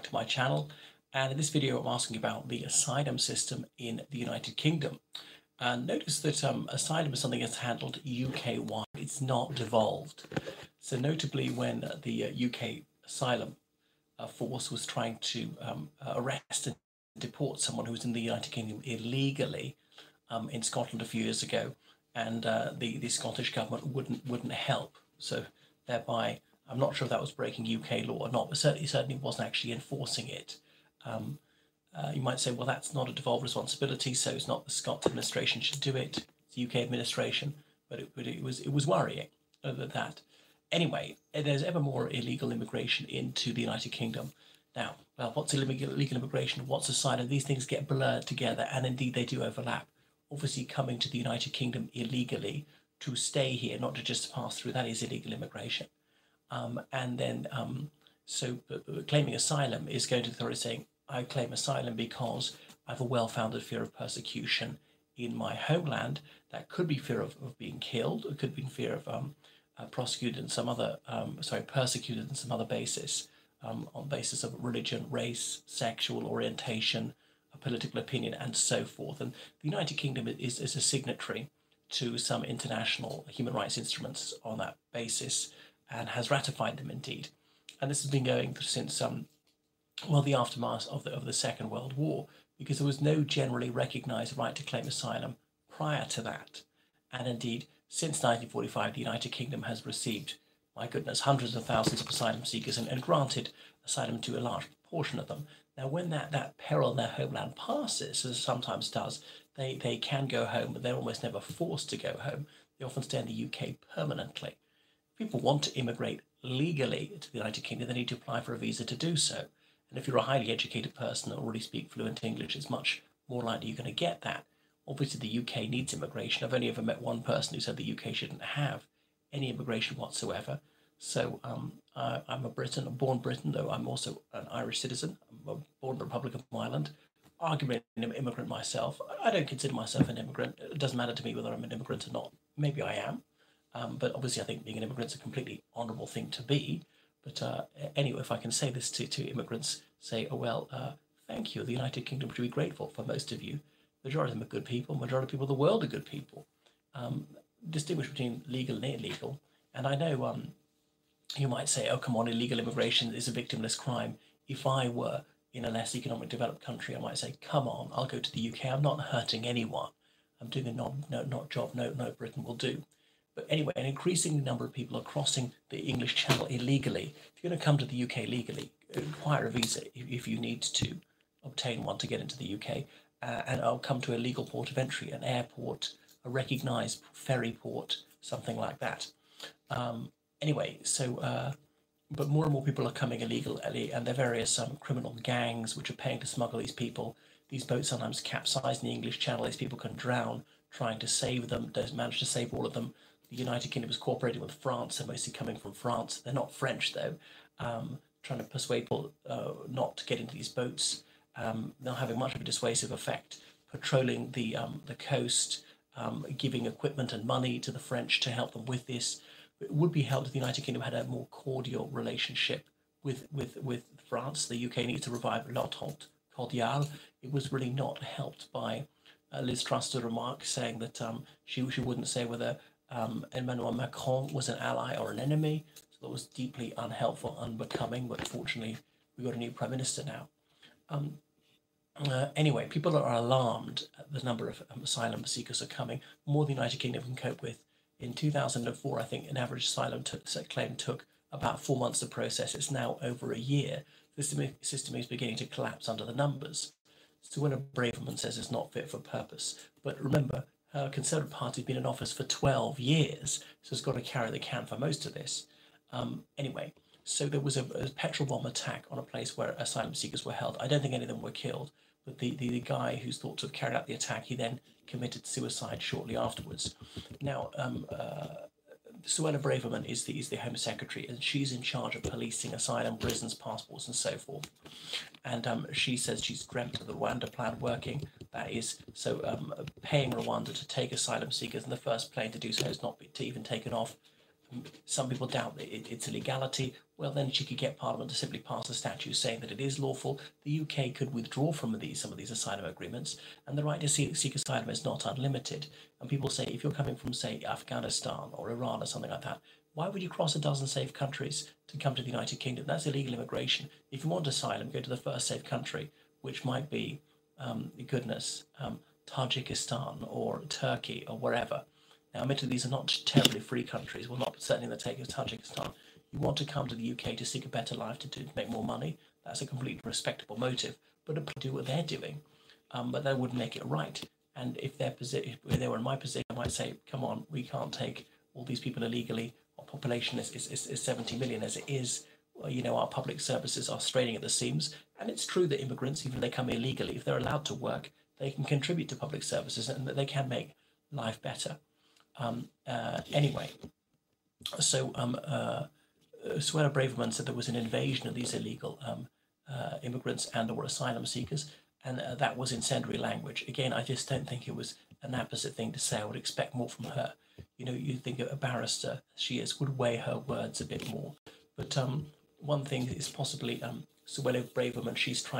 to my channel, and in this video I'm asking about the asylum system in the United Kingdom. And notice that asylum is something that's handled UK-wide, it's not devolved. So notably when the UK asylum force was trying to arrest and deport someone who was in the United Kingdom illegally in Scotland a few years ago, and the Scottish government wouldn't help. So thereby, I'm not sure if that was breaking UK law or not, but certainly wasn't actually enforcing it. You might say, well, that's not a devolved responsibility, so it's not the Scots administration should do it. It's UK administration, but it was worrying over that. Anyway, there's ever more illegal immigration into the United Kingdom. Now, well, what's illegal immigration? What's asylum? These things get blurred together, and indeed they do overlap. Obviously, coming to the United Kingdom illegally to stay here, not to just pass through, that is illegal immigration. And then, claiming asylum is going to the authorities saying, I claim asylum because I have a well-founded fear of persecution in my homeland. That could be fear of being killed. It could be fear of persecuted in some other basis, on basis of religion, race, sexual orientation, a political opinion, and so forth. And the United Kingdom is a signatory to some international human rights instruments on that basis, and has ratified them indeed. And this has been going since the aftermath of the Second World War, because there was no generally recognised right to claim asylum prior to that. And indeed, since 1945, the United Kingdom has received, my goodness, hundreds of thousands of asylum seekers and granted asylum to a large proportion of them. Now, when that peril in their homeland passes, as it sometimes does, they can go home, but they're almost never forced to go home. They often stay in the UK permanently. If people want to immigrate legally to the United Kingdom, they need to apply for a visa to do so. And if you're a highly educated person that already speak fluent English, it's much more likely you're going to get that. Obviously, the UK needs immigration. I've only ever met one person who said the UK shouldn't have any immigration whatsoever. So I'm a Briton, I'm born Briton, though I'm also an Irish citizen. I'm born in the Republic of Ireland, arguably an immigrant myself. I don't consider myself an immigrant. It doesn't matter to me whether I'm an immigrant or not. Maybe I am. But obviously, I think being an immigrant is a completely honourable thing to be. But anyway, if I can say this to immigrants, say, oh, well, thank you. The United Kingdom should be grateful for most of you. Majority of them are good people. Majority of people in the world are good people. Distinguish between legal and illegal. And I know you might say, oh, come on, illegal immigration is a victimless crime. If I were in a less economic developed country, I might say, come on, I'll go to the UK. I'm not hurting anyone. I'm doing a not job no Britain will do. But anyway, an increasing number of people are crossing the English Channel illegally. If you're going to come to the UK legally, acquire a visa if you need to obtain one to get into the UK, and I'll come to a legal port of entry, an airport, a recognised ferry port, something like that. Anyway, but more and more people are coming illegally, and there are various criminal gangs which are paying to smuggle these people. These boats sometimes capsize in the English Channel. These people can drown trying to save them, don't manage to save all of them. The United Kingdom is cooperating with France. They're mostly coming from France. They're not French, though, trying to persuade people not to get into these boats. Not having much of a dissuasive effect, patrolling the coast, giving equipment and money to the French to help them with this. It would be helped if the United Kingdom had a more cordial relationship with France. The UK needs to revive l'entente cordiale. It was really not helped by Liz Truss's remark saying that she wouldn't say whether Emmanuel Macron was an ally or an enemy. So that was deeply unhelpful, unbecoming, but fortunately we've got a new Prime Minister now. Anyway, people are alarmed at the number of asylum seekers are coming, more than the United Kingdom can cope with. In 2004, I think an average asylum claim took about 4 months to process. It's now over a year. The system is beginning to collapse under the numbers. Suella Braverman says it's not fit for purpose. But remember, her Conservative Party has been in office for 12 years, so it's got to carry the can for most of this. Anyway, so there was a petrol bomb attack on a place where asylum seekers were held. I don't think any of them were killed, but the guy who's thought to have carried out the attack, he then committed suicide shortly afterwards. Now, Suella Braverman is the Home Secretary, and she's in charge of policing asylum, prisons, passports, and so forth. And she says she's dreamt of the Rwanda plan working. That is, paying Rwanda to take asylum seekers, and the first plane to do so has not been even taken off. Some people doubt that it's illegality. Well, then she could get Parliament to simply pass a statute saying that it is lawful. The UK could withdraw from some of these asylum agreements, and the right to seek asylum is not unlimited. And people say, if you're coming from, say, Afghanistan or Iran or something like that, why would you cross a dozen safe countries to come to the United Kingdom? That's illegal immigration. If you want asylum, go to the first safe country, which might be, Tajikistan or Turkey or wherever. Now, admittedly, these are not terribly free countries. Well, not certainly in the case of Tajikistan. You want to come to the UK to seek a better life, to make more money. That's a completely respectable motive. But to do what they're doing, but that wouldn't make it right. And if they were in my position, I might say, come on, we can't take all these people illegally. Our population is 70 million as it is. Well, our public services are straining at the seams. And it's true that immigrants, even if they come illegally, if they're allowed to work, they can contribute to public services and that they can make life better. Anyway, so Suella Braverman said there was an invasion of these illegal immigrants and or asylum seekers, and that was incendiary language. Again, I just don't think it was an apposite thing to say. I would expect more from her. You think a barrister she is would weigh her words a bit more. But one thing is possibly Suella Braverman,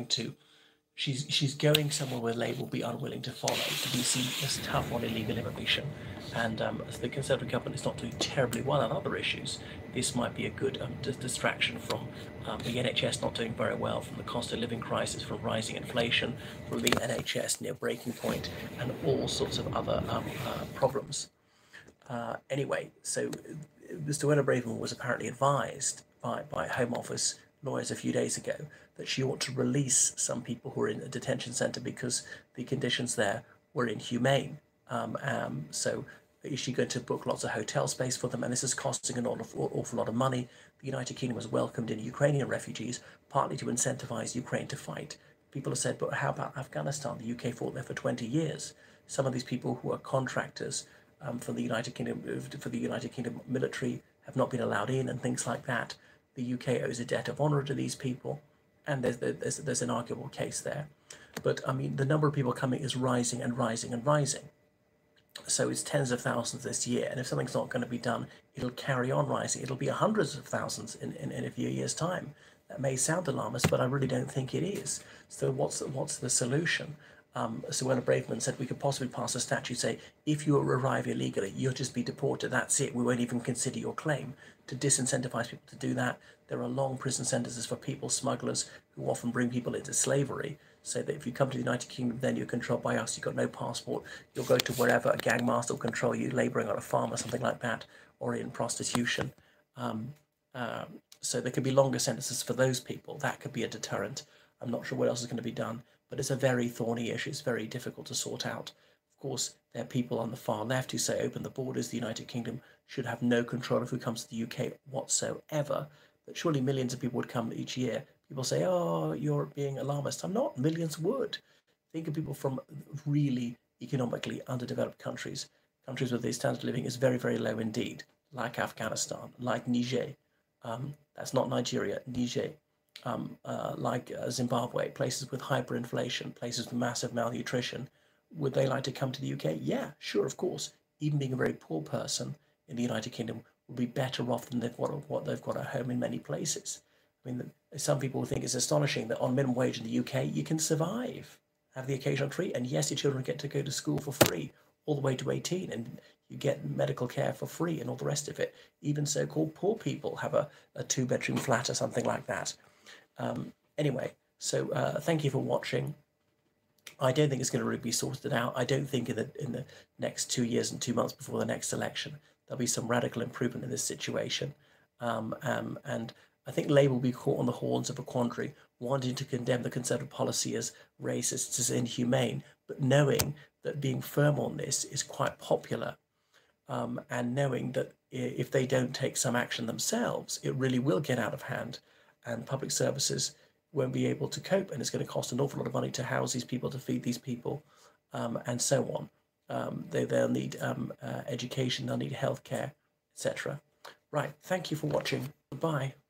she's going somewhere where Labour will be unwilling to follow, to be seen as tough on illegal immigration. And as the Conservative government is not doing terribly well on other issues, this might be a good distraction from the NHS not doing very well, from the cost of living crisis, from rising inflation, from the NHS near breaking point, and all sorts of other problems. Anyway, so Suella Braverman was apparently advised by Home Office lawyers a few days ago that she ought to release some people who are in a detention centre because the conditions there were inhumane. So is she going to book lots of hotel space for them? And this is costing an awful lot of money. The United Kingdom has welcomed in Ukrainian refugees, partly to incentivise Ukraine to fight. People have said, but how about Afghanistan? The UK fought there for 20 years. Some of these people who are contractors for the United Kingdom military have not been allowed in, and things like that. The UK owes a debt of honour to these people, and there's an arguable case there. But I mean, the number of people coming is rising and rising and rising. So it's tens of thousands this year, and if something's not going to be done, it'll carry on rising. It'll be hundreds of thousands in a few years' time. That may sound alarmist, but I really don't think it is. So what's the solution? Suella Braverman said we could possibly pass a statute, say, if you arrive illegally, you'll just be deported, that's it, we won't even consider your claim. To disincentivize people to do that, there are long prison sentences for people smugglers who often bring people into slavery, so that if you come to the United Kingdom, then you're controlled by us, you've got no passport, you'll go to wherever, a gangmaster will control you, labouring on a farm or something like that, or in prostitution. So there could be longer sentences for those people. That could be a deterrent. I'm not sure what else is going to be done, but it's a very thorny issue. It's very difficult to sort out. Of course, there are people on the far left who say open the borders. The United Kingdom should have no control of who comes to the UK whatsoever. But surely millions of people would come each year. People say, oh, you're being alarmist. I'm not. Millions would. Think of people from really economically underdeveloped countries, countries where the standard of living is very, very low indeed, like Afghanistan, like Niger. That's not Nigeria, Niger. Like Zimbabwe, places with hyperinflation, places with massive malnutrition. Would they like to come to the UK? Yeah, sure, of course. Even being a very poor person in the United Kingdom would be better off than what they've got at home in many places. I mean, some people think it's astonishing that on minimum wage in the UK, you can survive, have the occasional treat, and yes, your children get to go to school for free all the way to 18, and you get medical care for free and all the rest of it. Even so-called poor people have a two-bedroom flat or something like that. Anyway, so thank you for watching. I don't think it's going to really be sorted out. I don't think in the next 2 years and 2 months before the next election, there'll be some radical improvement in this situation. And I think Labour will be caught on the horns of a quandary, wanting to condemn the Conservative policy as racist, as inhumane, but knowing that being firm on this is quite popular, and knowing that if they don't take some action themselves, it really will get out of hand, and public services won't be able to cope, and it's going to cost an awful lot of money to house these people, to feed these people, and so on. They'll need education, they'll need healthcare, etc. Right, thank you for watching. Goodbye.